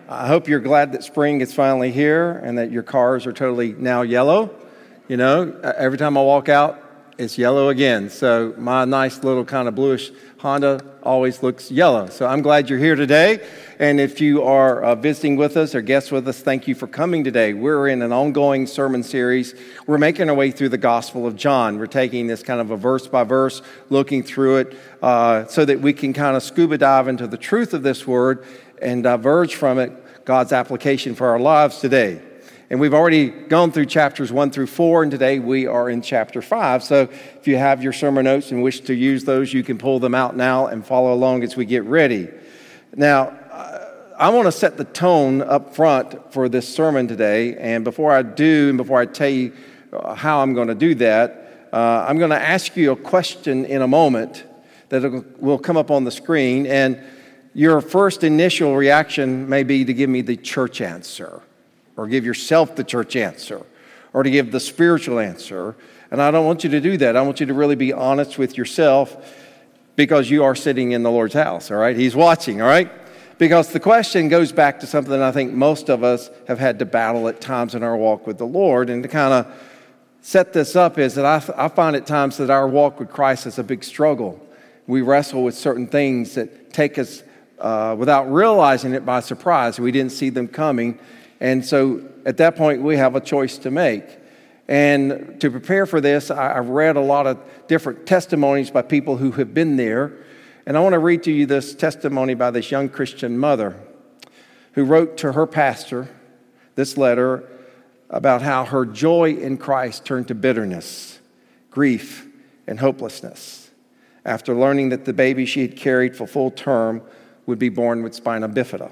I hope you're glad that spring is finally here and that your cars are totally now yellow. You know, every time I walk out, it's yellow again. So my nice little kind of bluish Honda always looks yellow. So I'm glad you're here today. And if you are visiting with us or guests with us, thank you for coming today. We're in an ongoing sermon series. We're making our way through the Gospel of John. We're taking this kind of a verse by verse, looking through it so that we can kind of scuba dive into the truth of this word and diverge from it God's application for our lives today. And we've already gone through chapters 1 through 4, and today we are in chapter 5. So if you have your sermon notes and wish to use those, you can pull them out now and follow along as we get ready. Now, I want to set the tone up front for this sermon today. And before I do, and before I tell you how I'm going to do that, I'm going to ask you a question in a moment that will come up on the screen. And your first initial reaction may be to give me the church answer, or give yourself the church answer, or to give the spiritual answer. And I don't want you to do that. I want you to really be honest with yourself, because you are sitting in the Lord's house, all right? He's watching, all right? Because the question goes back to something I think most of us have had to battle at times in our walk with the Lord. And to kind of set this up is that I find at times that our walk with Christ is a big struggle. We wrestle with certain things that take us without realizing it by surprise. We didn't see them coming. And so at that point, we have a choice to make. And to prepare for this, I've read a lot of different testimonies by people who have been there. And I want to read to you this testimony by this young Christian mother who wrote to her pastor this letter about how her joy in Christ turned to bitterness, grief, and hopelessness after learning that the baby she had carried for full term would be born with spina bifida.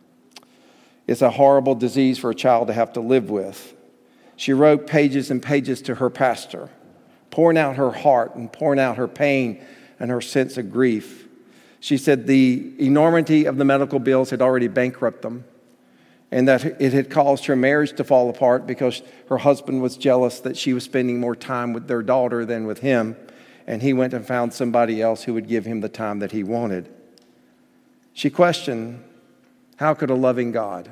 It's a horrible disease for a child to have to live with. She wrote pages and pages to her pastor, pouring out her heart and pouring out her pain and her sense of grief. She said the enormity of the medical bills had already bankrupted them, and that it had caused her marriage to fall apart because her husband was jealous that she was spending more time with their daughter than with him, and he went and found somebody else who would give him the time that he wanted. She questioned, how could a loving God,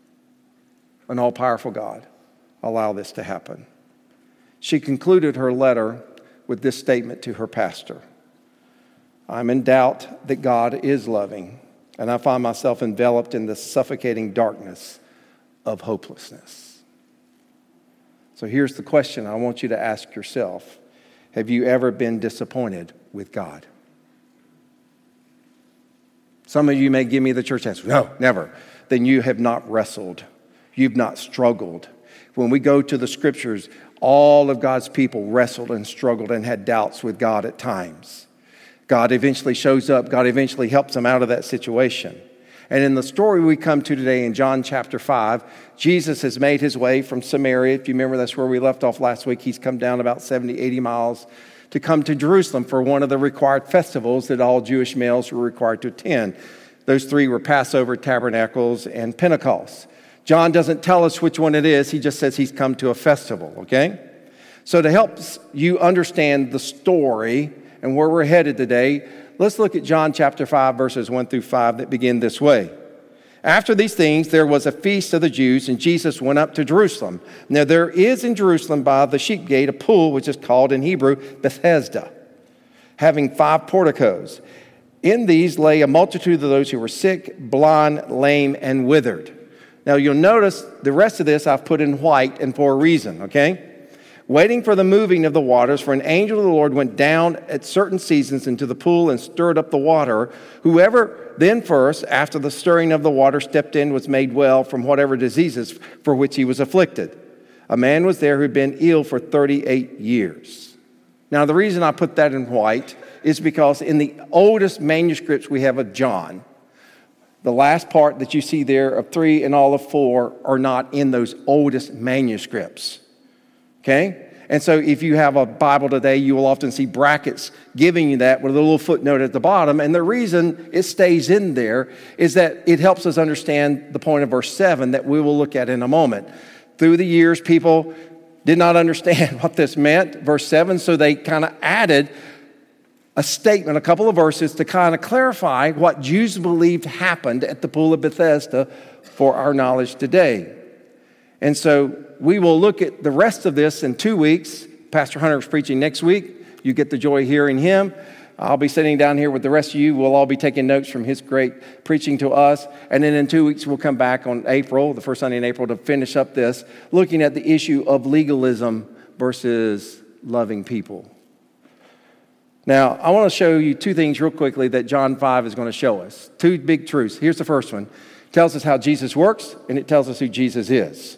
an all-powerful God, allow this to happen? She concluded her letter with this statement to her pastor: I'm in doubt that God is loving, and I find myself enveloped in the suffocating darkness of hopelessness. So here's the question I want you to ask yourself. Have you ever been disappointed with God? Some of you may give me the church answer. No, never. Then you have not wrestled. You've not struggled. When we go to the scriptures, all of God's people wrestled and struggled and had doubts with God at times. God eventually shows up. God eventually helps them out of that situation. And in the story we come to today in John chapter 5, Jesus has made his way from Samaria. If you remember, that's where we left off last week. He's come down about 70, 80 miles to come to Jerusalem for one of the required festivals that all Jewish males were required to attend. Those three were Passover, Tabernacles, and Pentecost. John doesn't tell us which one it is. He just says he's come to a festival, okay? So to help you understand the story and where we're headed today, let's look at John chapter 5, verses 1 through 5 that begin this way. After these things, there was a feast of the Jews, and Jesus went up to Jerusalem. Now, there is in Jerusalem by the sheep gate a pool, which is called in Hebrew Bethesda, having 5 porticos. In these lay a multitude of those who were sick, blind, lame, and withered. Now, you'll notice the rest of this I've put in white and for a reason, okay? Waiting for the moving of the waters, for an angel of the Lord went down at certain seasons into the pool and stirred up the water. Whoever then first, after the stirring of the water, stepped in was made well from whatever diseases for which he was afflicted. A man was there who had been ill for 38 years. Now, the reason I put that in white is because in the oldest manuscripts we have of John, the last part that you see there of 3 and all of 4 are not in those oldest manuscripts. Okay? And so if you have a Bible today, you will often see brackets giving you that with a little footnote at the bottom. And the reason it stays in there is that it helps us understand the point of verse 7 that we will look at in a moment. Through the years, people did not understand what this meant, verse 7, so they kind of added a statement, a couple of verses to kind of clarify what Jews believed happened at the Pool of Bethesda for our knowledge today. And so we will look at the rest of this in 2 weeks. Pastor Hunter is preaching next week. You get the joy of hearing him. I'll be sitting down here with the rest of you. We'll all be taking notes from his great preaching to us. And then in 2 weeks, we'll come back on April, the first Sunday in April, to finish up this, looking at the issue of legalism versus loving people. Now, I want to show you two things real quickly that John 5 is going to show us. Two big truths. Here's the first one. It tells us how Jesus works, and it tells us who Jesus is.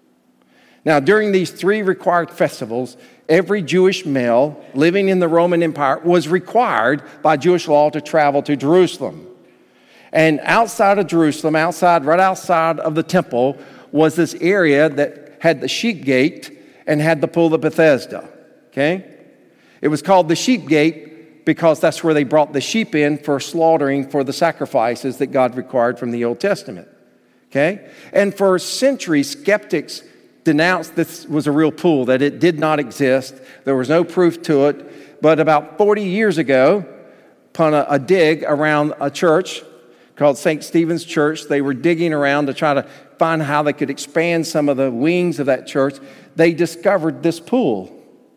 Now, during these 3 required festivals, every Jewish male living in the Roman Empire was required by Jewish law to travel to Jerusalem. And outside of Jerusalem, right outside of the temple, was this area that had the sheep gate and had the Pool of Bethesda. Okay? It was called the sheep gate because that's where they brought the sheep in for slaughtering for the sacrifices that God required from the Old Testament. Okay? And for centuries, skeptics denounced this was a real pool, that it did not exist. There was no proof to it. But about 40 years ago, upon a dig around a church called St. Stephen's Church, they were digging around to try to find how they could expand some of the wings of that church. They discovered this pool.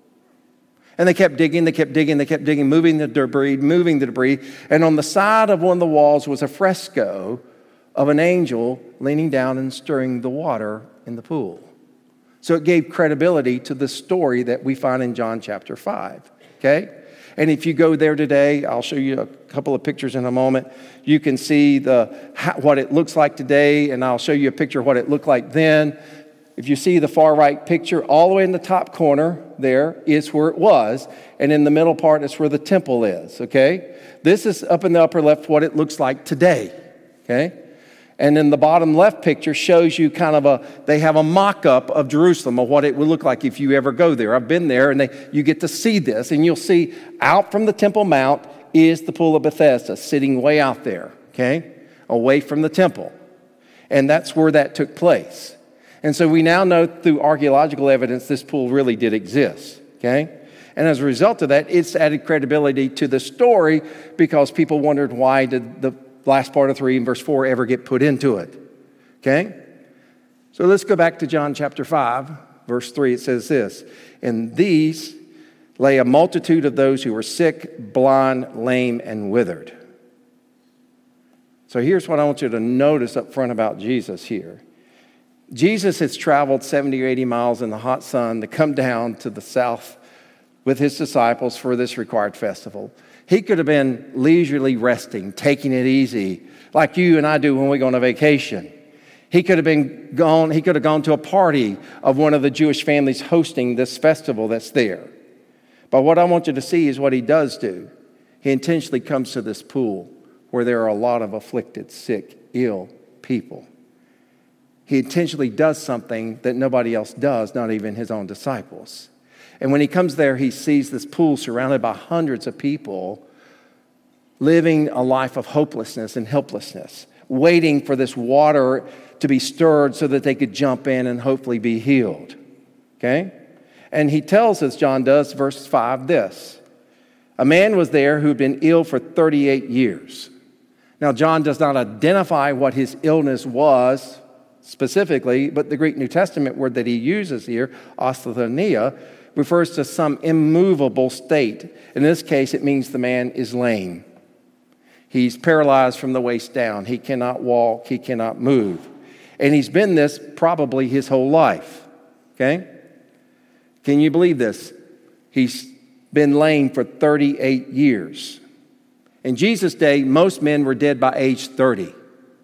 And they kept digging, moving the debris. And on the side of one of the walls was a fresco of an angel leaning down and stirring the water in the pool. So it gave credibility to the story that we find in John chapter 5, okay? And if you go there today, I'll show you a couple of pictures in a moment. You can see what it looks like today, and I'll show you a picture of what it looked like then. If you see the far right picture, all the way in the top corner there is where it was, and in the middle part is where the temple is, okay? This is up in the upper left what it looks like today, okay? And then the bottom left picture shows you they have a mock-up of Jerusalem, of what it would look like if you ever go there. I've been there, and you get to see this, and you'll see out from the Temple Mount is the Pool of Bethesda, sitting way out there, okay, away from the temple. And that's where that took place. And so we now know through archaeological evidence this pool really did exist, okay? And as a result of that, it's added credibility to the story because people wondered why did the last part of 3 and verse 4 ever get put into it, okay? So let's go back to John chapter 5, verse 3. It says this, "In these lay a multitude of those who were sick, blind, lame, and withered." So here's what I want you to notice up front about Jesus here. Jesus has traveled 70 or 80 miles in the hot sun to come down to the south with his disciples for this required festival. He could have been leisurely resting, taking it easy, like you and I do when we go on a vacation. He could have gone to a party of one of the Jewish families hosting this festival that's there. But what I want you to see is what he does do. He intentionally comes to this pool where there are a lot of afflicted, sick, ill people. He intentionally does something that nobody else does, not even his own disciples. And when he comes there, he sees this pool surrounded by hundreds of people living a life of hopelessness and helplessness, waiting for this water to be stirred so that they could jump in and hopefully be healed. Okay? And he tells us, John does, verse 5, this. A man was there who had been ill for 38 years. Now, John does not identify what his illness was specifically, but the Greek New Testament word that he uses here, asthenia, refers to some immovable state. In this case, it means the man is lame. He's paralyzed from the waist down. He cannot walk. He cannot move. And he's been this probably his whole life. Okay? Can you believe this? He's been lame for 38 years. In Jesus' day, most men were dead by age 30.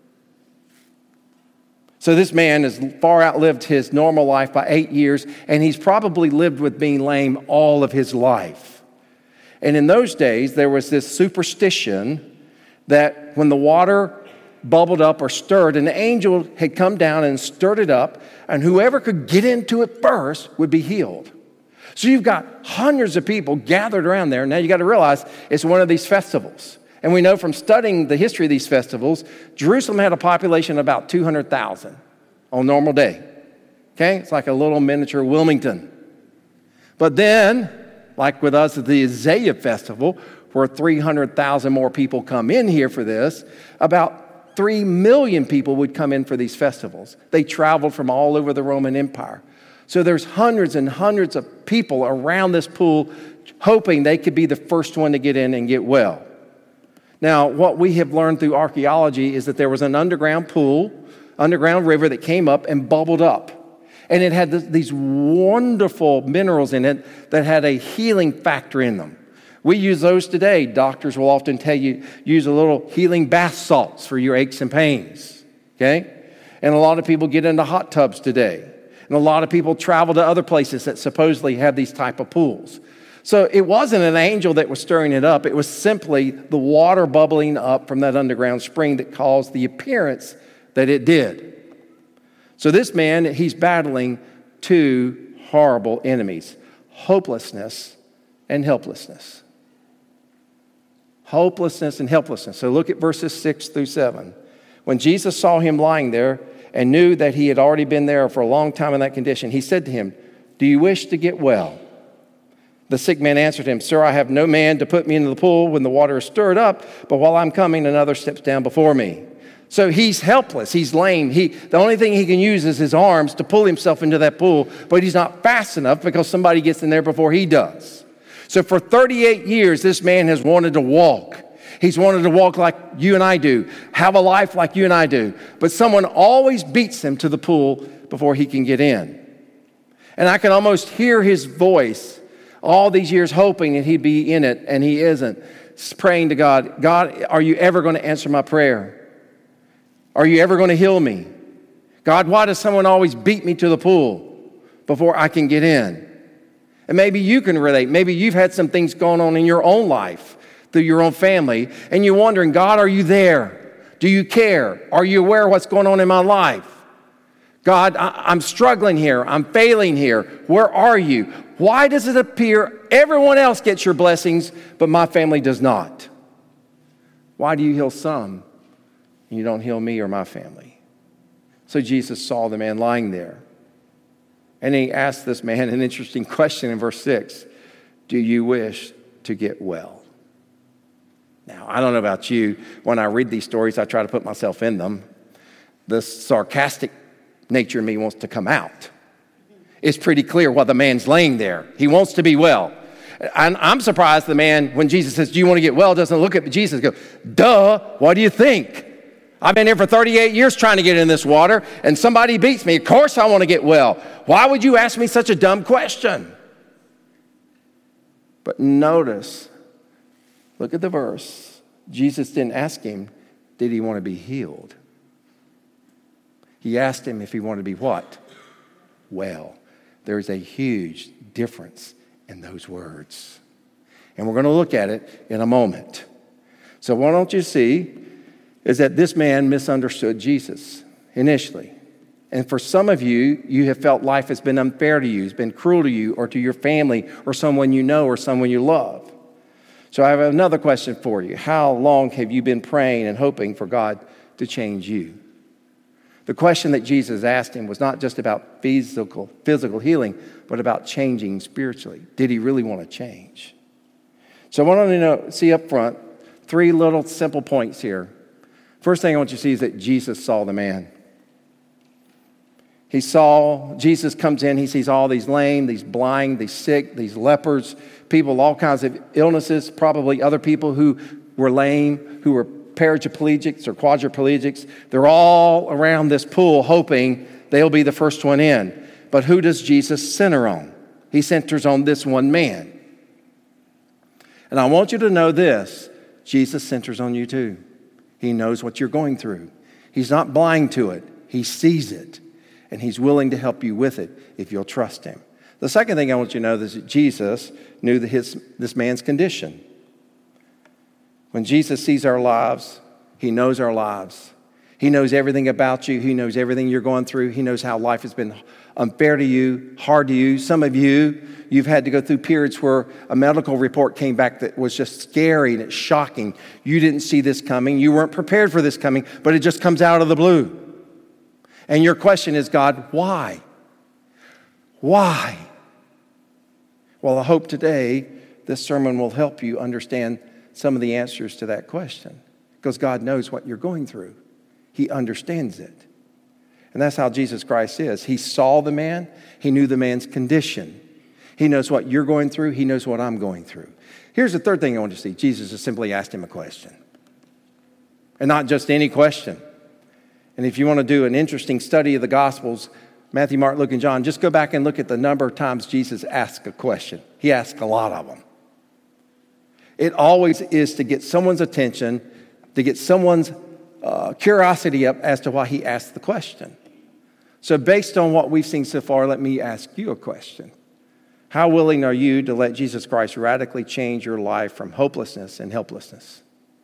So this man has far outlived his normal life by 8 years, and he's probably lived with being lame all of his life. And in those days, there was this superstition that when the water bubbled up or stirred, an angel had come down and stirred it up, and whoever could get into it first would be healed. So you've got hundreds of people gathered around there. Now you got to realize it's one of these festivals. And we know from studying the history of these festivals, Jerusalem had a population of about 200,000 on a normal day. Okay? It's like a little miniature Wilmington. But then, like with us at the Isaiah festival, where 300,000 more people come in here for this, about 3 million people would come in for these festivals. They traveled from all over the Roman Empire. So there's hundreds and hundreds of people around this pool hoping they could be the first one to get in and get well. Now, what we have learned through archaeology is that there was an underground pool, underground river that came up and bubbled up. And it had these wonderful minerals in it that had a healing factor in them. We use those today. Doctors will often tell you, use a little healing bath salts for your aches and pains, okay? And a lot of people get into hot tubs today. And a lot of people travel to other places that supposedly have these type of pools. So it wasn't an angel that was stirring it up. It was simply the water bubbling up from that underground spring that caused the appearance that it did. So this man, he's battling two horrible enemies, hopelessness and helplessness. Hopelessness and helplessness. So look at verses 6 through 7. When Jesus saw him lying there and knew that he had already been there for a long time in that condition, he said to him, "Do you wish to get well?" The sick man answered him, "Sir, I have no man to put me into the pool when the water is stirred up, but while I'm coming, another steps down before me." So he's helpless, he's lame. The only thing he can use is his arms to pull himself into that pool, but he's not fast enough because somebody gets in there before he does. So for 38 years, this man has wanted to walk. He's wanted to walk like you and I do, have a life like you and I do. But someone always beats him to the pool before he can get in. And I can almost hear his voice all these years hoping that he'd be in it, and he isn't. Praying to God, "God, are you ever going to answer my prayer? Are you ever going to heal me? God, why does someone always beat me to the pool before I can get in?" And maybe you can relate. Maybe you've had some things going on in your own life through your own family, and you're wondering, God, are you there? Do you care? Are you aware of what's going on in my life? God, I'm struggling here. I'm failing here. Where are you? Why does it appear everyone else gets your blessings, but my family does not? Why do you heal some and you don't heal me or my family? So Jesus saw the man lying there. And he asked this man an interesting question in verse 6. "Do you wish to get well?" Now, I don't know about you. When I read these stories, I try to put myself in them. The sarcastic nature in me wants to come out. It's pretty clear while the man's laying there. He wants to be well. And I'm surprised the man, when Jesus says, "Do you want to get well?" doesn't look at Jesus and go, "Duh, what do you think? I've been here for 38 years trying to get in this water, and somebody beats me. Of course I want to get well. Why would you ask me such a dumb question?" But notice, look at the verse. Jesus didn't ask him, did he want to be healed? He asked him if he wanted to be what? Well. There's a huge difference in those words. And we're going to look at it in a moment. So what don't you see is that this man misunderstood Jesus initially. And for some of you, you have felt life has been unfair to you, it's been cruel to you or to your family or someone you know or someone you love. So I have another question for you. How long have you been praying and hoping for God to change you? The question that Jesus asked him was not just about physical healing, but about changing spiritually. Did he really want to change? So I want to see up front 3 little simple points here. First thing I want you to see is that Jesus saw the man. Jesus comes in, he sees all these lame, these blind, these sick, these lepers, people with all kinds of illnesses, probably other people who were lame, who were paraplegics or quadriplegics. They're all around this pool hoping they'll be the first one in. But who does Jesus center on? He centers on this one man. And I want you to know this, Jesus centers on you too. He knows what you're going through. He's not blind to it. He sees it. And he's willing to help you with it if you'll trust him. The second thing I want you to know is that Jesus knew this man's condition. When Jesus sees our lives, he knows our lives. He knows everything about you. He knows everything you're going through. He knows how life has been unfair to you, hard to you. Some of you've had to go through periods where a medical report came back that was just scary and it's shocking. You didn't see this coming. You weren't prepared for this coming, but it just comes out of the blue. And your question is, God, why? Why? Well, I hope today this sermon will help you understand some of the answers to that question because God knows what you're going through. He understands it. And that's how Jesus Christ is. He saw the man. He knew the man's condition. He knows what you're going through. He knows what I'm going through. Here's the third thing I want to see. Jesus has simply asked him a question. And not just any question. And if you want to do an interesting study of the Gospels, Matthew, Mark, Luke, and John, just go back and look at the number of times Jesus asked a question. He asked a lot of them. It always is to get someone's attention, to get someone's curiosity up as to why he asked the question. So based on what we've seen so far, let me ask you a question. How willing are you to let Jesus Christ radically change your life from hopelessness and helplessness?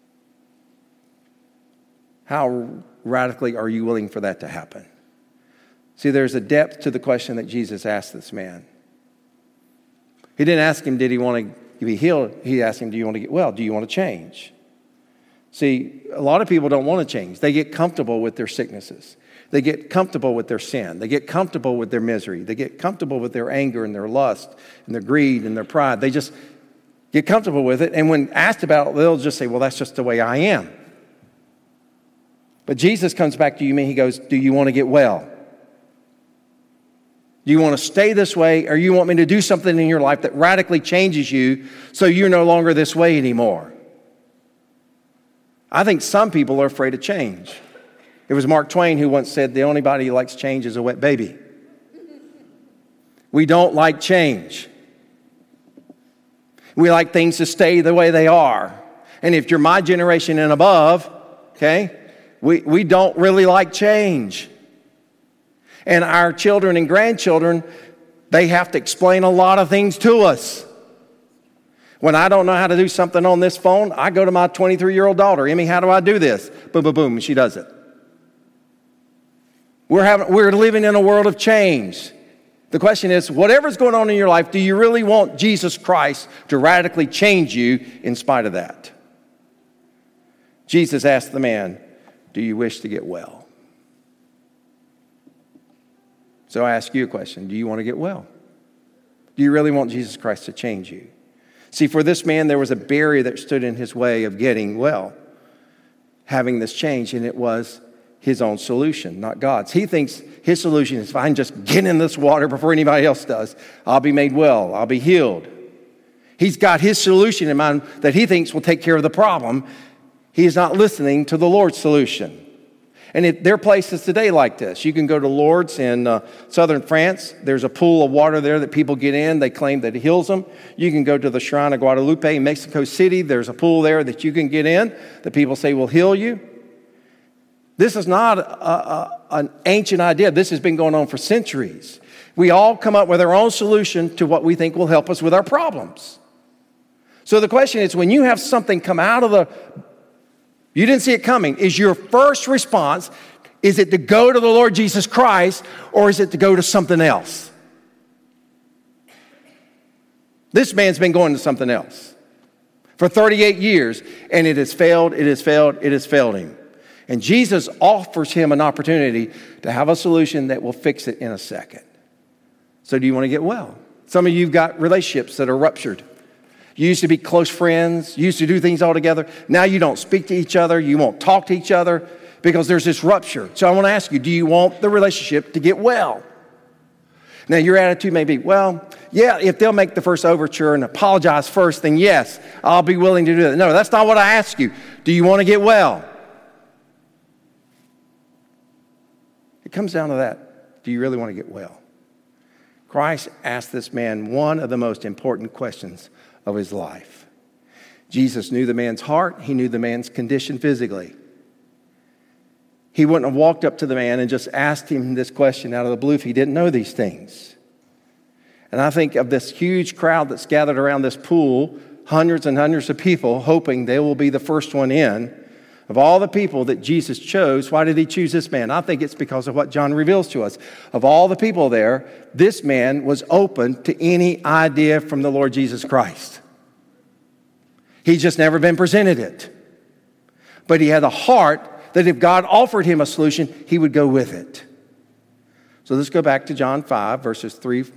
How radically are you willing for that to happen? See, there's a depth to the question that Jesus asked this man. He didn't ask him, did he want to be healed? He asked him, do you want to get well? Do you want to change? See, a lot of people don't want to change. They get comfortable with their sicknesses. They get comfortable with their sin. They get comfortable with their misery. They get comfortable with their anger and their lust and their greed and their pride. They just get comfortable with it. And when asked about it, they'll just say, well, that's just the way I am. But Jesus comes back to you and he goes, do you want to get well? Do you want to stay this way, or you want me to do something in your life that radically changes you so you're no longer this way anymore? I think some people are afraid of change. It was Mark Twain who once said, the only body who likes change is a wet baby. We don't like change. We like things to stay the way they are. And if you're my generation and above, okay, we don't really like change. And our children and grandchildren, they have to explain a lot of things to us. When I don't know how to do something on this phone, I go to my 23-year-old daughter, Emmy, how do I do this? Boom, boom, boom, and she does it. We're living in a world of change. The question is, whatever's going on in your life, do you really want Jesus Christ to radically change you in spite of that? Jesus asked the man, do you wish to get well? So I ask you a question. Do you want to get well? Do you really want Jesus Christ to change you? See, for this man, there was a barrier that stood in his way of getting well, having this change, and it was his own solution, not God's. He thinks his solution is, if I can just get in this water before anybody else does, I'll be made well, I'll be healed. He's got his solution in mind that he thinks will take care of the problem. He is not listening to the Lord's solution. And there are places today like this. You can go to Lourdes in southern France. There's a pool of water there that people get in. They claim that it heals them. You can go to the Shrine of Guadalupe in Mexico City. There's a pool there that you can get in that people say will heal you. This is not an ancient idea. This has been going on for centuries. We all come up with our own solution to what we think will help us with our problems. So the question is, when you have something come out of you didn't see it coming, is your first response, is it to go to the Lord Jesus Christ, or is it to go to something else? This man's been going to something else for 38 years, and it has failed, it has failed, it has failed him. And Jesus offers him an opportunity to have a solution that will fix it in a second. So do you want to get well? Some of you have got relationships that are ruptured. You used to be close friends. You used to do things all together. Now you don't speak to each other. You won't talk to each other because there's this rupture. So I want to ask you, do you want the relationship to get well? Now your attitude may be, well, yeah, if they'll make the first overture and apologize first, then yes, I'll be willing to do that. No, that's not what I ask you. Do you want to get well? It comes down to that. Do you really want to get well? Christ asked this man one of the most important questions of his life. Jesus knew the man's heart. He knew the man's condition physically. He wouldn't have walked up to the man and just asked him this question out of the blue if he didn't know these things. And I think of this huge crowd that's gathered around this pool, hundreds and hundreds of people hoping they will be the first one in. Of all the people that Jesus chose, why did he choose this man? I think it's because of what John reveals to us. Of all the people there, this man was open to any idea from the Lord Jesus Christ. He'd just never been presented it. But he had a heart that if God offered him a solution, he would go with it. So let's go back to John 5, verses 3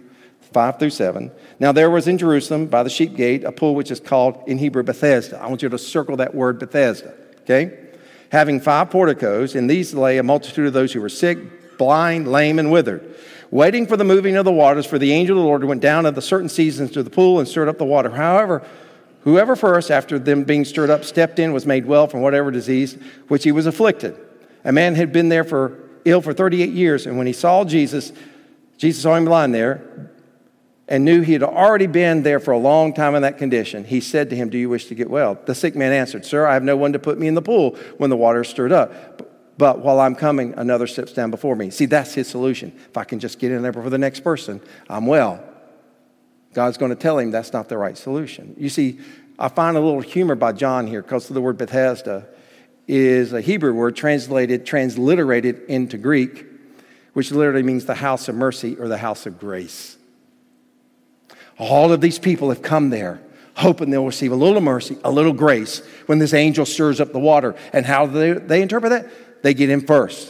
5 through 7. Now there was in Jerusalem by the sheep gate a pool which is called in Hebrew Bethesda. I want you to circle that word Bethesda, okay? Having 5 porticos, in these lay a multitude of those who were sick, blind, lame, and withered, waiting for the moving of the waters, for the angel of the Lord went down at the certain seasons to the pool and stirred up the water. However, whoever first, after them being stirred up, stepped in was made well from whatever disease which he was afflicted. A man had been there ill for 38 years, and when he saw Jesus saw him lying there and knew he had already been there for a long time in that condition. He said to him, "Do you wish to get well?" The sick man answered, "Sir, I have no one to put me in the pool when the water is stirred up. But while I'm coming, another steps down before me." See, that's his solution. If I can just get in there before the next person, I'm well. God's going to tell him that's not the right solution. You see, I find a little humor by John here because the word Bethesda is a Hebrew word transliterated into Greek, which literally means the house of mercy or the house of grace. All of these people have come there hoping they'll receive a little mercy, a little grace when this angel stirs up the water. And how do they interpret that? They get in first.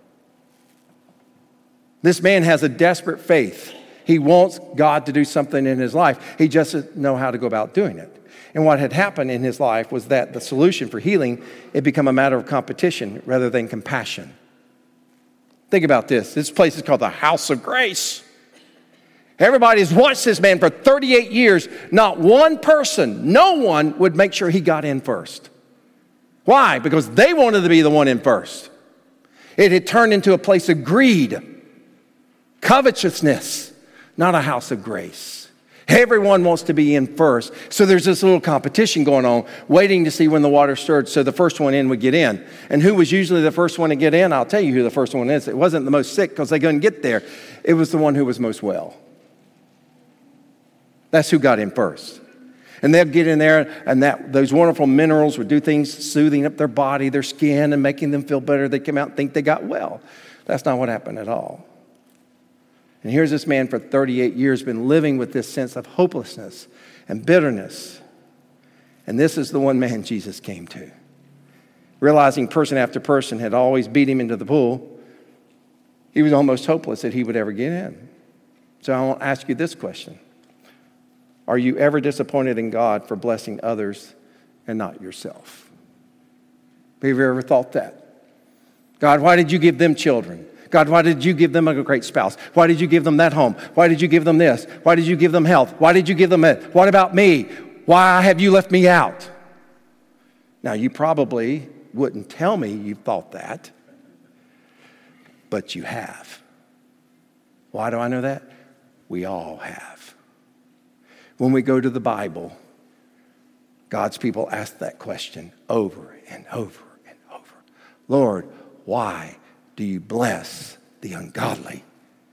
This man has a desperate faith. He wants God to do something in his life. He just doesn't know how to go about doing it. And what had happened in his life was that the solution for healing, it became a matter of competition rather than compassion. Think about this. This place is called the House of Grace. Everybody's watched this man for 38 years. Not one person, no one would make sure he got in first. Why? Because they wanted to be the one in first. It had turned into a place of greed, covetousness, not a house of grace. Everyone wants to be in first. So there's this little competition going on, waiting to see when the water stirred so the first one in would get in. And who was usually the first one to get in? I'll tell you who the first one is. It wasn't the most sick because they couldn't get there. It was the one who was most well. That's who got in first. And they'll get in there, and those wonderful minerals would do things, soothing up their body, their skin, and making them feel better. They come out and think they got well. That's not what happened at all. And here's this man for 38 years been living with this sense of hopelessness and bitterness. And this is the one man Jesus came to. Realizing person after person had always beat him into the pool, he was almost hopeless that he would ever get in. So I want to ask you this question. Are you ever disappointed in God for blessing others and not yourself? Have you ever thought that? God, why did you give them children? God, why did you give them a great spouse? Why did you give them that home? Why did you give them this? Why did you give them health? Why did you give them that? What about me? Why have you left me out? Now, you probably wouldn't tell me you thought that, but you have. Why do I know that? We all have. When we go to the Bible, God's people ask that question over and over and over. Lord, why do you bless the ungodly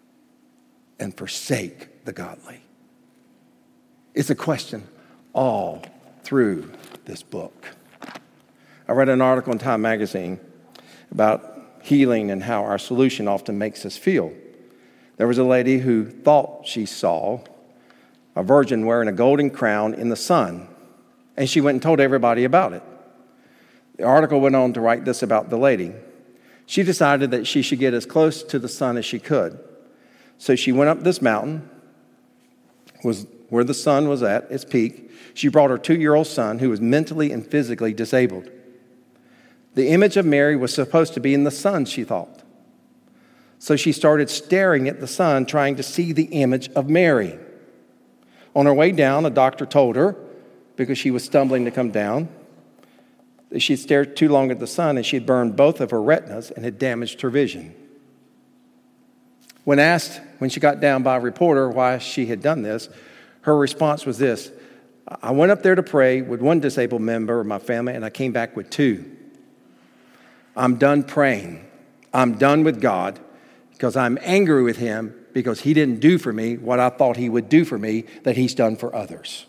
and forsake the godly? It's a question all through this book. I read an article in Time magazine about healing and how our solution often makes us feel. There was a lady who thought she saw a virgin wearing a golden crown in the sun, and she went and told everybody about it. The article went on to write this about the lady. She decided that she should get as close to the sun as she could. So she went up this mountain, was where the sun was at its peak. She brought her 2-year-old son who was mentally and physically disabled. The image of Mary was supposed to be in the sun, she thought. So she started staring at the sun, trying to see the image of Mary. On her way down, a doctor told her, because she was stumbling to come down, that she had stared too long at the sun and she had burned both of her retinas and had damaged her vision. When asked, when she got down by a reporter why she had done this, her response was this: I went up there to pray with one disabled member of my family and I came back with 2. I'm done praying. I'm done with God because I'm angry with him because he didn't do for me what I thought he would do for me that he's done for others.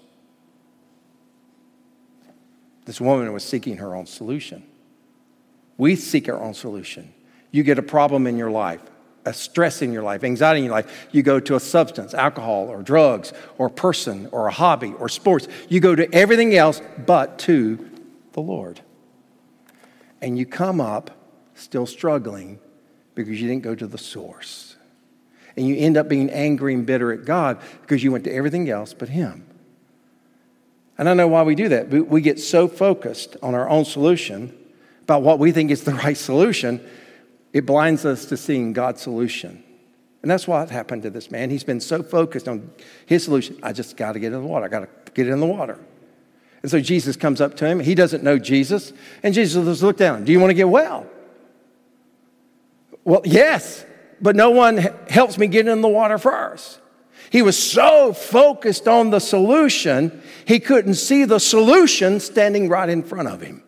This woman was seeking her own solution. We seek our own solution. You get a problem in your life, a stress in your life, anxiety in your life. You go to a substance, alcohol or drugs or a person or a hobby or sports. You go to everything else but to the Lord. And you come up still struggling because you didn't go to the source. And you end up being angry and bitter at God because you went to everything else but him. And I know why we do that. We get so focused on our own solution, about what we think is the right solution, it blinds us to seeing God's solution. And that's what happened to this man. He's been so focused on his solution. I just got to get in the water. I got to get in the water. And so Jesus comes up to him. He doesn't know Jesus. And Jesus says, look down. Do you want to get well? Well, yes, but no one helps me get in the water first. He was so focused on the solution, he couldn't see the solution standing right in front of him.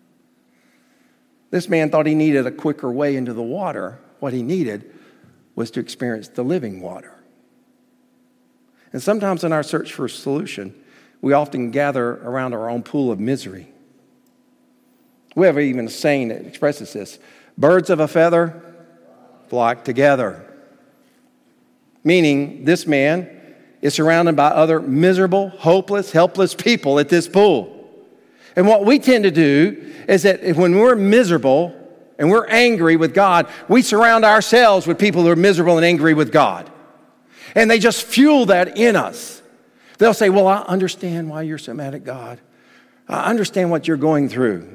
This man thought he needed a quicker way into the water. What he needed was to experience the living water. And sometimes in our search for a solution, we often gather around our own pool of misery. We have even a saying that expresses this: birds of a feather flock together. Meaning, this man is surrounded by other miserable, hopeless, helpless people at this pool. And what we tend to do is that when we're miserable and we're angry with God, we surround ourselves with people who are miserable and angry with God. And they just fuel that in us. They'll say, well, I understand why you're so mad at God. I understand what you're going through.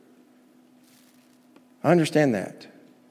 I understand that.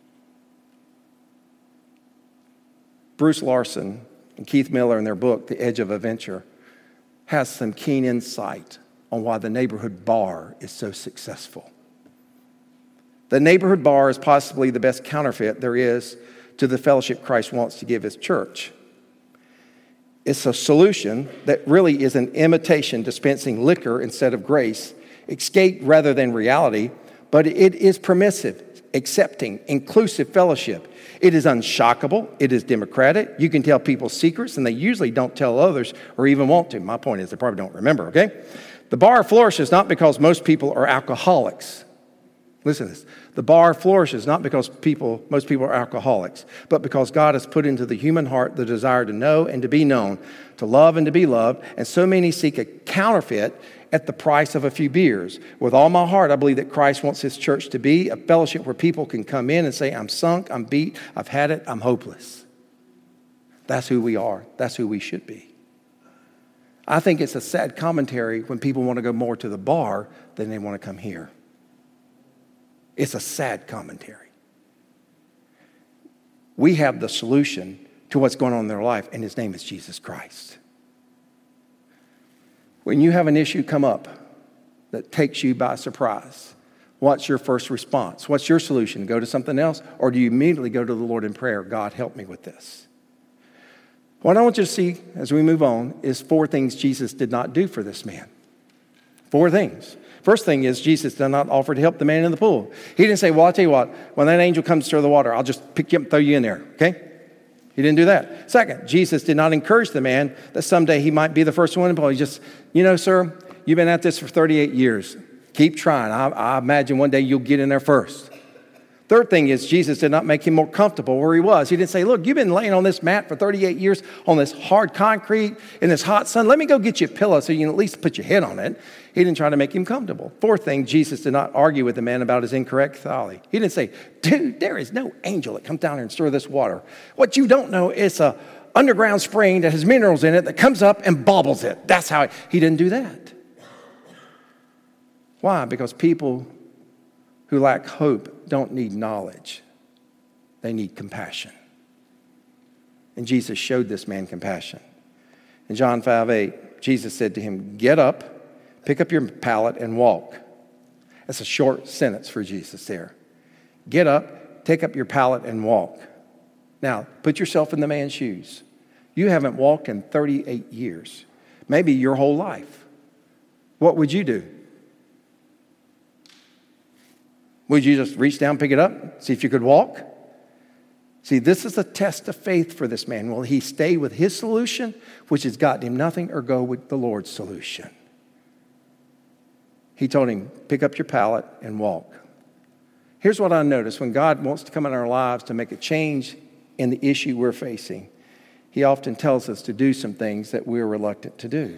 Bruce Larson and Keith Miller in their book, The Edge of Adventure, has some keen insight on why the neighborhood bar is so successful. The neighborhood bar is possibly the best counterfeit there is to the fellowship Christ wants to give his church. It's a solution that really is an imitation dispensing liquor instead of grace, escape rather than reality, but it is permissive, accepting, inclusive fellowship. It is unshockable. It is democratic. You can tell people secrets, and they usually don't tell others or even want to. My point is they probably don't remember, okay? The bar flourishes not because most people are alcoholics. Listen to this. The bar flourishes not because most people are alcoholics, but because God has put into the human heart the desire to know and to be known, to love and to be loved, and so many seek a counterfeit at the price of a few beers. With all my heart, I believe that Christ wants his church to be a fellowship where people can come in and say, I'm sunk, I'm beat, I've had it, I'm hopeless. That's who we are. That's who we should be. I think it's a sad commentary when people want to go more to the bar than they want to come here. It's a sad commentary. We have the solution to what's going on in their life, and his name is Jesus Christ. When you have an issue come up that takes you by surprise, what's your first response? What's your solution? Go to something else? Or do you immediately go to the Lord in prayer? God, help me with this. What I want you to see as we move on is 4 things Jesus did not do for this man. 4 things. First thing is Jesus did not offer to help the man in the pool. He didn't say, well, I'll tell you what, when that angel comes to stir the water, I'll just pick you up and throw you in there, okay? He didn't do that. Second, Jesus did not encourage the man that someday he might be the first one in the pool. He just, sir, you've been at this for 38 years. Keep trying. I imagine one day you'll get in there first. Third thing is Jesus did not make him more comfortable where he was. He didn't say, look, you've been laying on this mat for 38 years on this hard concrete in this hot sun. Let me go get you a pillow so you can at least put your head on it. He didn't try to make him comfortable. Fourth thing, Jesus did not argue with the man about his incorrect theology. He didn't say, dude, there is no angel that comes down here and stir this water. What you don't know is an underground spring that has minerals in it that comes up and bobbles it. That's how he didn't do that. Why? Because people who lack hope don't need knowledge. They need compassion. And Jesus showed this man compassion. In John 5:8, Jesus said to him, get up, pick up your pallet and walk. That's a short sentence for Jesus there. Get up, take up your pallet and walk. Now, put yourself in the man's shoes. You haven't walked in 38 years, maybe your whole life. What would you do? Would you just reach down, pick it up, see if you could walk? See, this is a test of faith for this man. Will he stay with his solution, which has gotten him nothing, or go with the Lord's solution? He told him, pick up your pallet and walk. Here's what I noticed. When God wants to come in our lives to make a change in the issue we're facing, he often tells us to do some things that we're reluctant to do.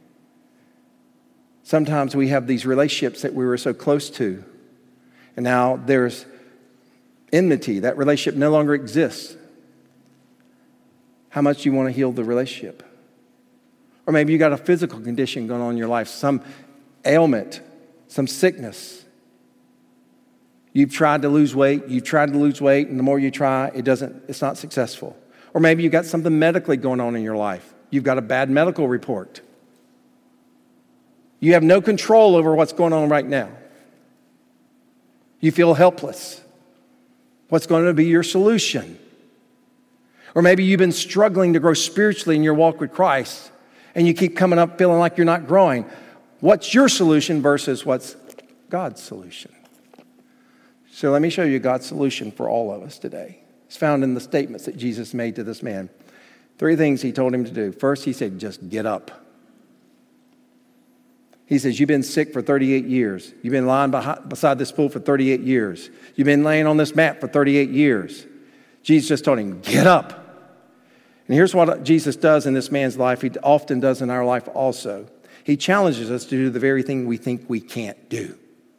Sometimes we have these relationships that we were so close to, and now there's enmity. That relationship no longer exists. how much you want to heal the relationship. Or maybe you got a physical condition going on in your life, some ailment, some sickness. You've tried to lose weight, and the more you try, it's not successful. Or maybe you've got something medically going on in your life. You've got a bad medical report. You have no control over what's going on right now. You feel helpless. What's going to be your solution? Or maybe you've been struggling to grow spiritually in your walk with Christ, and you keep coming up feeling like you're not growing. What's your solution versus what's God's solution? So let me show you God's solution for all of us today. It's found in the statements that Jesus made to this man. 3 things he told him to do. First, he said, just get up. He says, you've been sick for 38 years. You've been lying beside this pool for 38 years. You've been laying on this mat for 38 years. Jesus just told him, get up. And here's what Jesus does in this man's life. He often does in our life also. He challenges us to do the very thing we think we can't do.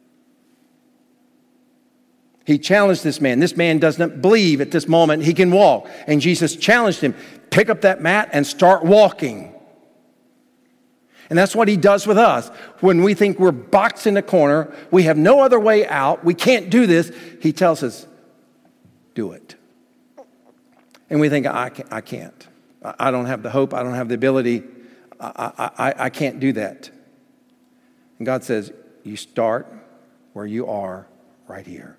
He challenged this man. This man doesn't believe at this moment he can walk. And Jesus challenged him, pick up that mat and start walking. And that's what he does with us. When we think we're boxed in a corner, we have no other way out, we can't do this, he tells us, do it. And we think, I can't. I don't have the hope. I don't have the ability. I can't do that. And God says, you start where you are right here.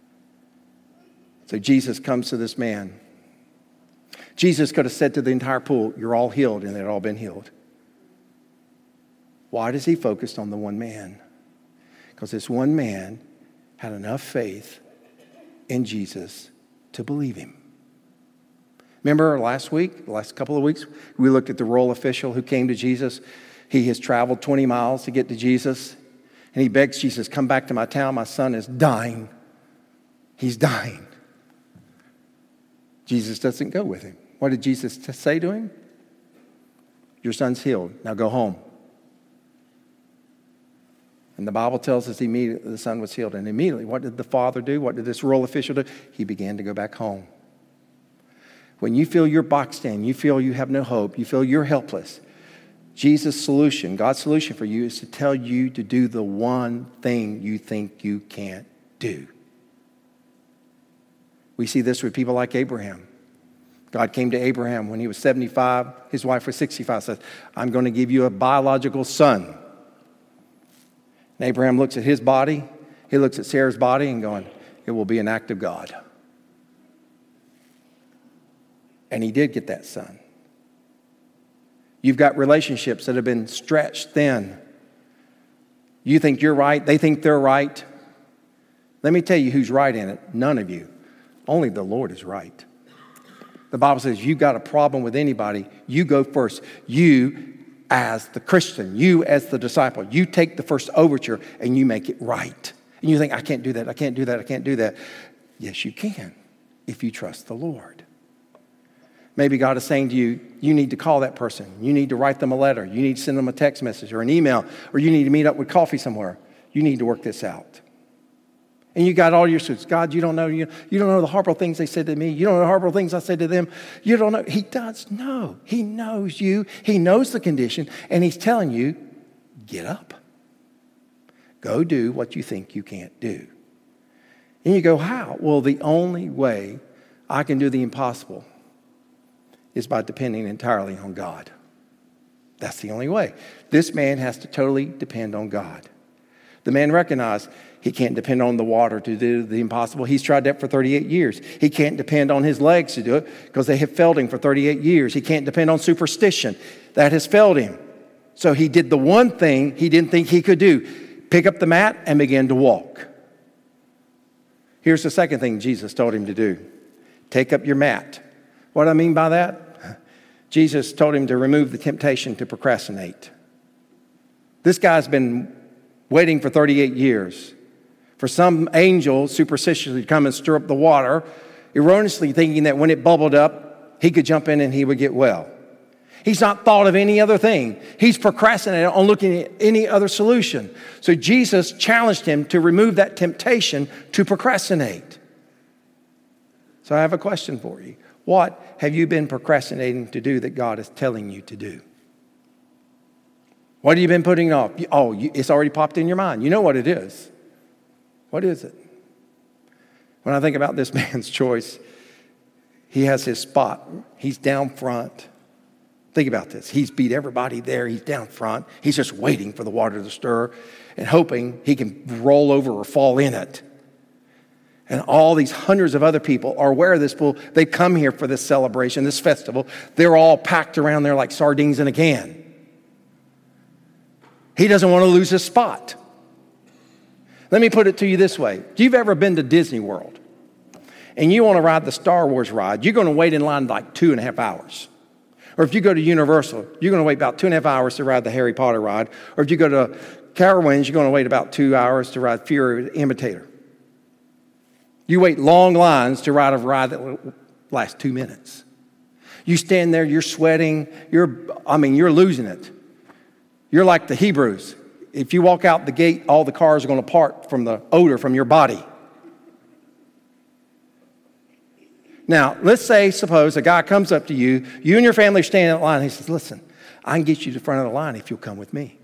So Jesus comes to this man. Jesus could have said to the entire pool, you're all healed, and they'd all been healed. Why does he focus on the one man? Because this one man had enough faith in Jesus to believe him. Remember last couple of weeks, we looked at the royal official who came to Jesus. He has traveled 20 miles to get to Jesus. And he begs Jesus, come back to my town. My son is dying. He's dying. Jesus doesn't go with him. What did Jesus say to him? Your son's healed. Now go home. And the Bible tells us immediately the son was healed. And immediately, what did the father do? What did this royal official do? He began to go back home. When you feel you're boxed in, you feel you have no hope, you feel you're helpless, Jesus' solution, God's solution for you is to tell you to do the one thing you think you can't do. We see this with people like Abraham. God came to Abraham when he was 75. His wife was 65. Says, I'm going to give you a biological son. And Abraham looks at his body. He looks at Sarah's body and going, it will be an act of God. And he did get that son. You've got relationships that have been stretched thin. You think you're right. They think they're right. Let me tell you who's right in it. None of you. Only the Lord is right. The Bible says you've got a problem with anybody, you go first. You as the Christian, you as the disciple, you take the first overture and you make it right. And you think, I can't do that, I can't do that, I can't do that. Yes, you can if you trust the Lord. Maybe God is saying to you, you need to call that person. You need to write them a letter. You need to send them a text message or an email, or you need to meet up with coffee somewhere. You need to work this out. And you got all your suits. God, you don't know the horrible things they said to me. You don't know the horrible things I said to them. You don't know. He does know. He knows you. He knows the condition. And he's telling you, get up. Go do what you think you can't do. And you go, how? Well, the only way I can do the impossible is by depending entirely on God. That's the only way. This man has to totally depend on God. The man recognized he can't depend on the water to do the impossible. He's tried that for 38 years. He can't depend on his legs to do it because they have failed him for 38 years. He can't depend on superstition. That has failed him. So he did the one thing he didn't think he could do. Pick up the mat and begin to walk. Here's the second thing Jesus told him to do. Take up your mat. What do I mean by that? Jesus told him to remove the temptation to procrastinate. This guy's been waiting for 38 years for some angel superstitiously to come and stir up the water, erroneously thinking that when it bubbled up, he could jump in and he would get well. He's not thought of any other thing. He's procrastinated on looking at any other solution. So Jesus challenged him to remove that temptation to procrastinate. So I have a question for you. What have you been procrastinating to do that God is telling you to do? What have you been putting off? It's already popped in your mind. You know what it is. What is it? When I think about this man's choice, he has his spot. He's down front. Think about this. He's beat everybody there. He's down front. He's just waiting for the water to stir and hoping he can roll over or fall in it. And all these hundreds of other people are aware of this pool. They come here for this celebration, this festival. They're all packed around there like sardines in a can. He doesn't want to lose his spot. Let me put it to you this way. If you've ever been to Disney World and you want to ride the Star Wars ride, you're going to wait in line like 2.5 hours. Or if you go to Universal, you're going to wait about 2.5 hours to ride the Harry Potter ride. Or if you go to Carowinds, you're going to wait about 2 hours to ride Fury the Imitator. You wait long lines to ride a ride that will last 2 minutes. You stand there, you're sweating, you're losing it. You're like the Hebrews. If you walk out the gate, all the cars are going to part from the odor from your body. Now, let's say, suppose a guy comes up to you, you and your family are standing in line, and he says, listen, I can get you to the front of the line if you'll come with me.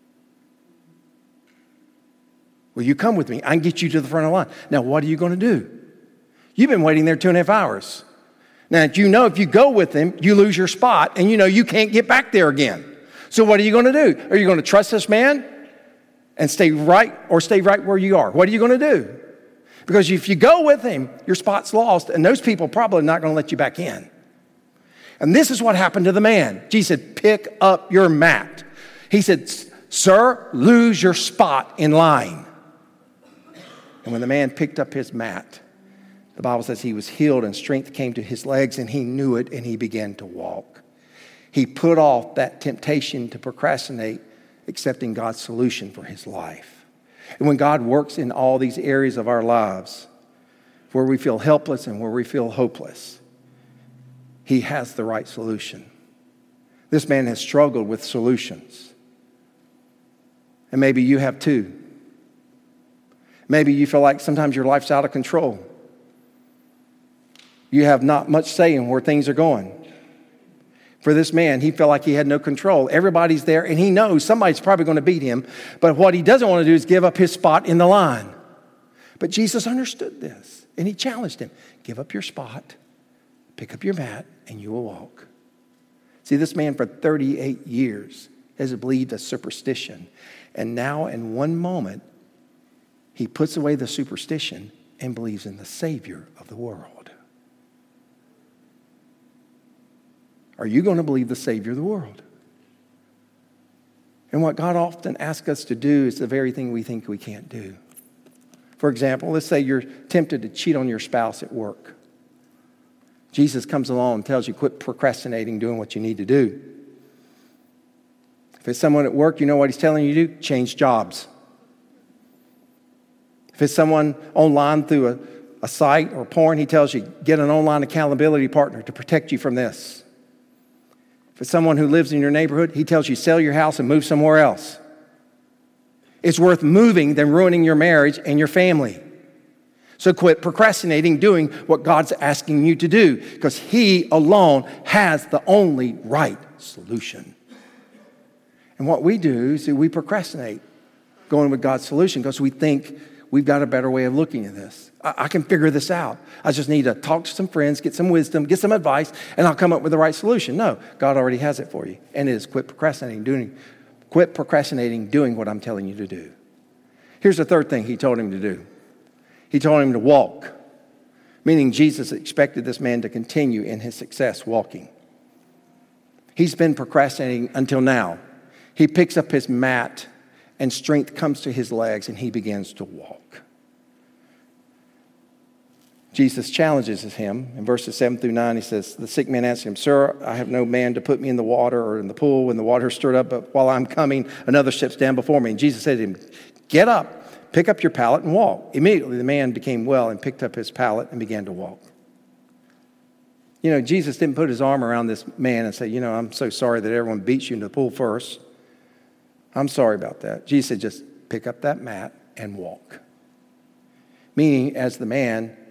Will you come with me? I can get you to the front of the line. Now, what are you going to do? You've been waiting there 2.5 hours. Now, you know if you go with him, you lose your spot, and you know you can't get back there again. So what are you going to do? Are you going to trust this man and stay right where you are? What are you going to do? Because if you go with him, your spot's lost, and those people probably not going to let you back in. And this is what happened to the man. Jesus said, pick up your mat. He said, sir, lose your spot in line. And when the man picked up his mat, the Bible says he was healed and strength came to his legs, and he knew it, and he began to walk. He put off that temptation to procrastinate, accepting God's solution for his life. And when God works in all these areas of our lives, where we feel helpless and where we feel hopeless, he has the right solution. This man has struggled with solutions. And maybe you have too. Maybe you feel like sometimes your life's out of control. You have not much say in where things are going. For this man, he felt like he had no control. Everybody's there, and he knows somebody's probably going to beat him. But what he doesn't want to do is give up his spot in the line. But Jesus understood this, and he challenged him. Give up your spot, pick up your mat, and you will walk. See, this man for 38 years has believed a superstition. And now in one moment, he puts away the superstition and believes in the Savior of the world. Are you going to believe the Savior of the world? And what God often asks us to do is the very thing we think we can't do. For example, let's say you're tempted to cheat on your spouse at work. Jesus comes along and tells you, quit procrastinating doing what you need to do. If it's someone at work, you know what he's telling you to do? Change jobs. If it's someone online through a site or porn, he tells you, get an online accountability partner to protect you from this. If it's someone who lives in your neighborhood, he tells you, sell your house and move somewhere else. It's worth moving than ruining your marriage and your family. So quit procrastinating doing what God's asking you to do, because he alone has the only right solution. And what we do is we procrastinate going with God's solution because we think we've got a better way of looking at this. I can figure this out. I just need to talk to some friends, get some wisdom, get some advice, and I'll come up with the right solution. No, God already has it for you. And it is quit procrastinating doing what I'm telling you to do. Here's the third thing he told him to do. He told him to walk, meaning Jesus expected this man to continue in his success walking. He's been procrastinating until now. He picks up his mat and strength comes to his legs and he begins to walk. Jesus challenges him. In verses 7-9, he says, the sick man answered him, sir, I have no man to put me in the water or in the pool when the water is stirred up, but while I'm coming, another steps down before me. And Jesus said to him, get up, pick up your pallet and walk. Immediately the man became well and picked up his pallet and began to walk. You know, Jesus didn't put his arm around this man and say, you know, I'm so sorry that everyone beats you in the pool first. I'm sorry about that. Jesus said, just pick up that mat and walk. Meaning, as the man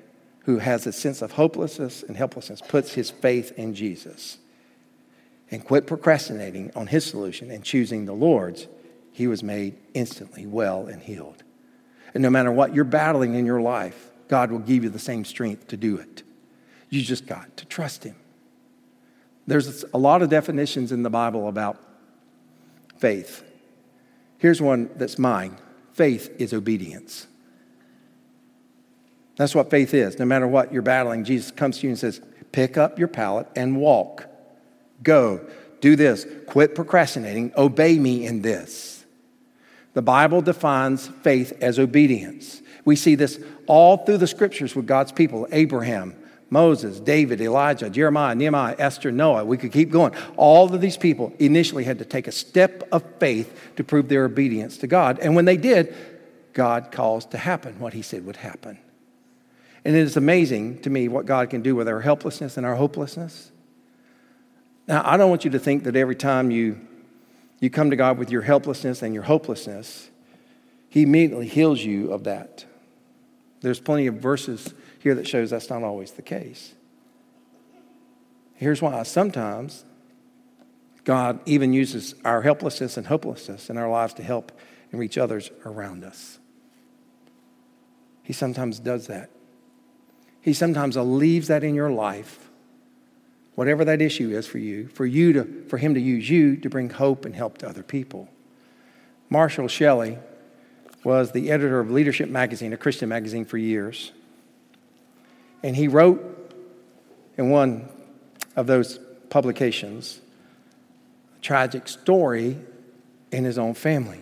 who has a sense of hopelessness and helplessness puts his faith in Jesus and quit procrastinating on his solution and choosing the Lord's, he was made instantly well and healed. And no matter what you're battling in your life, God will give you the same strength to do it. You just got to trust him. There's a lot of definitions in the Bible about faith. Here's one that's mine. Faith is obedience. That's what faith is. No matter what you're battling, Jesus comes to you and says, pick up your pallet and walk. Go. Do this. Quit procrastinating. Obey me in this. The Bible defines faith as obedience. We see this all through the scriptures with God's people. Abraham, Moses, David, Elijah, Jeremiah, Nehemiah, Esther, Noah. We could keep going. All of these people initially had to take a step of faith to prove their obedience to God. And when they did, God caused to happen what he said would happen. And it is amazing to me what God can do with our helplessness and our hopelessness. Now, I don't want you to think that every time you come to God with your helplessness and your hopelessness, he immediately heals you of that. There's plenty of verses here that shows that's not always the case. Here's why. Sometimes God even uses our helplessness and hopelessness in our lives to help and reach others around us. He sometimes does that. He sometimes leaves that in your life, whatever that issue is for you, for him to use you to bring hope and help to other people. Marshall Shelley was the editor of Leadership Magazine, a Christian magazine, for years. And he wrote in one of those publications a tragic story in his own family.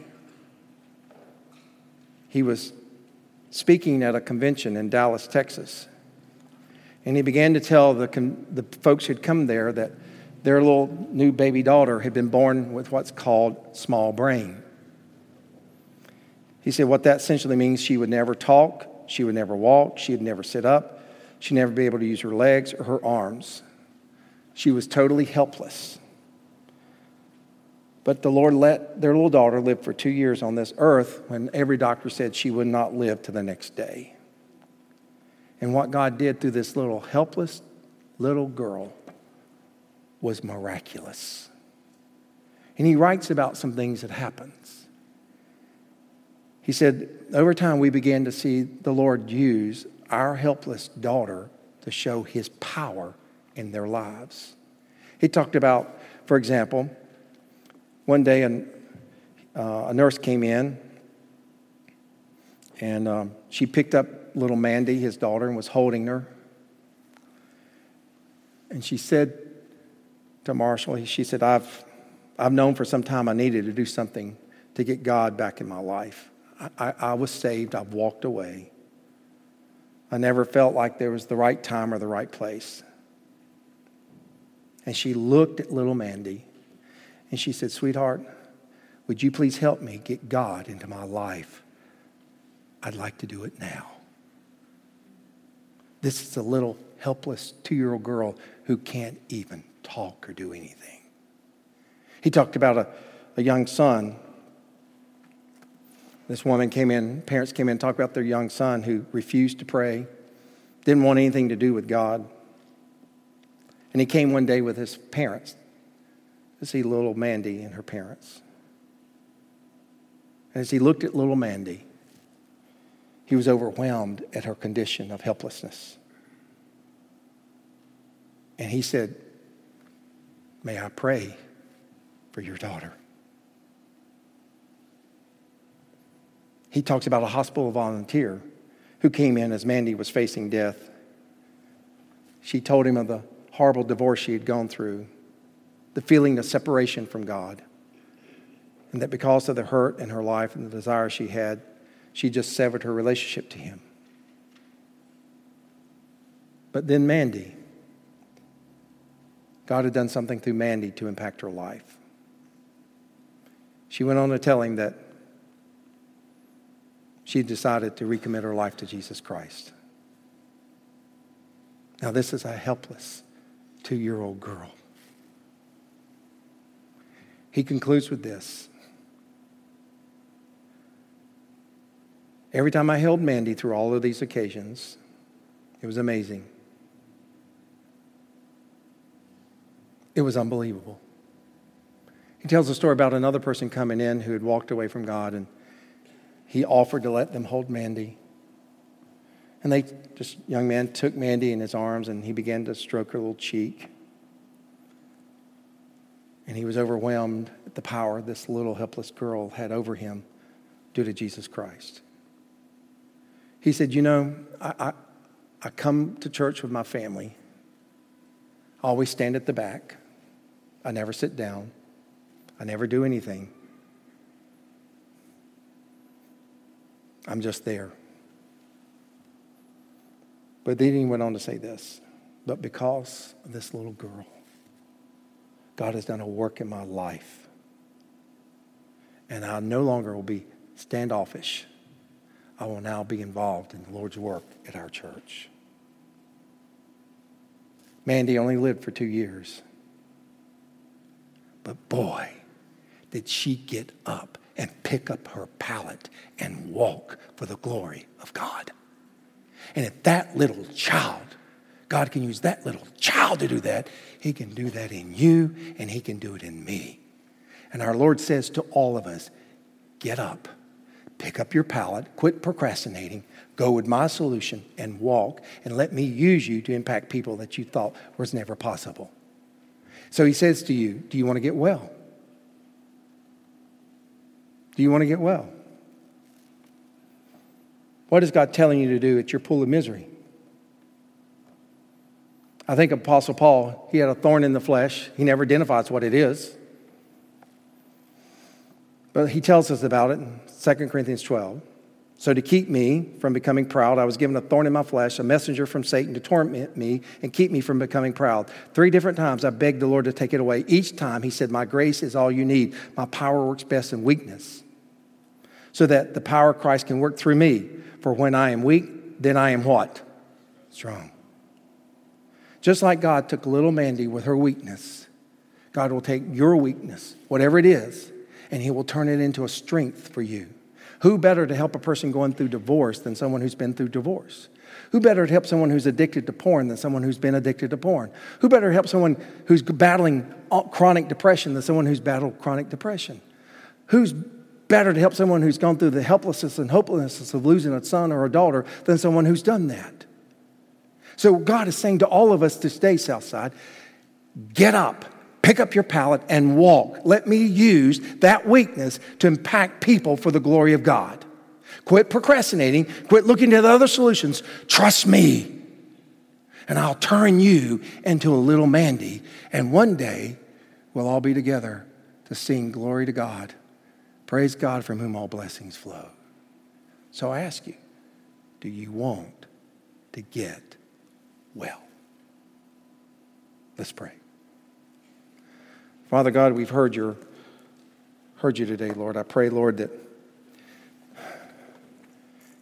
He was speaking at a convention in Dallas, Texas. And he began to tell the folks who'd come there that their little new baby daughter had been born with what's called small brain. He said what that essentially means, she would never talk, she would never walk, she'd never sit up, she'd never be able to use her legs or her arms. She was totally helpless. But the Lord let their little daughter live for 2 years on this earth when every doctor said she would not live to the next day. And what God did through this little helpless little girl was miraculous. And he writes about some things that happens. He said, over time we began to see the Lord use our helpless daughter to show his power in their lives. He talked about, for example, one day a nurse came in and she picked up little Mandy, his daughter, and was holding her. And she said to Marshall, she said, I've known for some time I needed to do something to get God back in my life. I was saved. I've walked away. I never felt like there was the right time or the right place. And she looked at little Mandy and she said, sweetheart, would you please help me get God into my life? I'd like to do it now. This is a little helpless 2-year-old girl who can't even talk or do anything. He talked about a young son. This woman came in, parents came in and talked about their young son who refused to pray, didn't want anything to do with God. And he came one day with his parents to see little Mandy and her parents. And as he looked at little Mandy, he was overwhelmed at her condition of helplessness. And he said, may I pray for your daughter? He talks about a hospital volunteer who came in as Mandy was facing death. She told him of the horrible divorce she had gone through, the feeling of separation from God, and that because of the hurt in her life and the desire she had, she just severed her relationship to him. But then Mandy, God had done something through Mandy to impact her life. She went on to tell him that she decided to recommit her life to Jesus Christ. Now, this is a helpless 2-year-old girl. He concludes with this. Every time I held Mandy through all of these occasions, It was amazing. It was unbelievable. He tells a story about another person coming in who had walked away from God, and he offered to let them hold Mandy. And this young man took Mandy in his arms, and he began to stroke her little cheek. And he was overwhelmed at the power this little helpless girl had over him due to Jesus Christ. He said, I come to church with my family. I always stand at the back. I never sit down. I never do anything. I'm just there. But then he went on to say this, but because of this little girl, God has done a work in my life. And I no longer will be standoffish. I will now be involved in the Lord's work at our church. Mandy only lived for 2 years. But boy, did she get up and pick up her pallet and walk for the glory of God. And if that little child, God can use that little child to do that, he can do that in you and he can do it in me. And our Lord says to all of us, get up, pick up your pallet, quit procrastinating, go with my solution and walk, and let me use you to impact people that you thought was never possible. So he says to you, do you want to get well? Do you want to get well? What is God telling you to do at your pool of misery? I think Apostle Paul, he had a thorn in the flesh. He never identifies what it is. But he tells us about it in 2 Corinthians 12. So to keep me from becoming proud, I was given a thorn in my flesh, a messenger from Satan to torment me and keep me from becoming proud. 3 different times I begged the Lord to take it away. Each time he said, my grace is all you need. My power works best in weakness. So that the power of Christ can work through me. For when I am weak, then I am what? Strong. Just like God took little Mandy with her weakness, God will take your weakness, whatever it is, and he will turn it into a strength for you. Who better to help a person going through divorce than someone who's been through divorce? Who better to help someone who's addicted to porn than someone who's been addicted to porn? Who better to help someone who's battling chronic depression than someone who's battled chronic depression? Who's better to help someone who's gone through the helplessness and hopelessness of losing a son or a daughter than someone who's done that? So God is saying to all of us today, Southside, get up. Pick up your pallet and walk. Let me use that weakness to impact people for the glory of God. Quit procrastinating. Quit looking at other solutions. Trust me. And I'll turn you into a little Mandy. And one day, we'll all be together to sing glory to God. Praise God from whom all blessings flow. So I ask you, do you want to get well? Let's pray. Father God, we've heard you today, Lord. I pray, Lord, that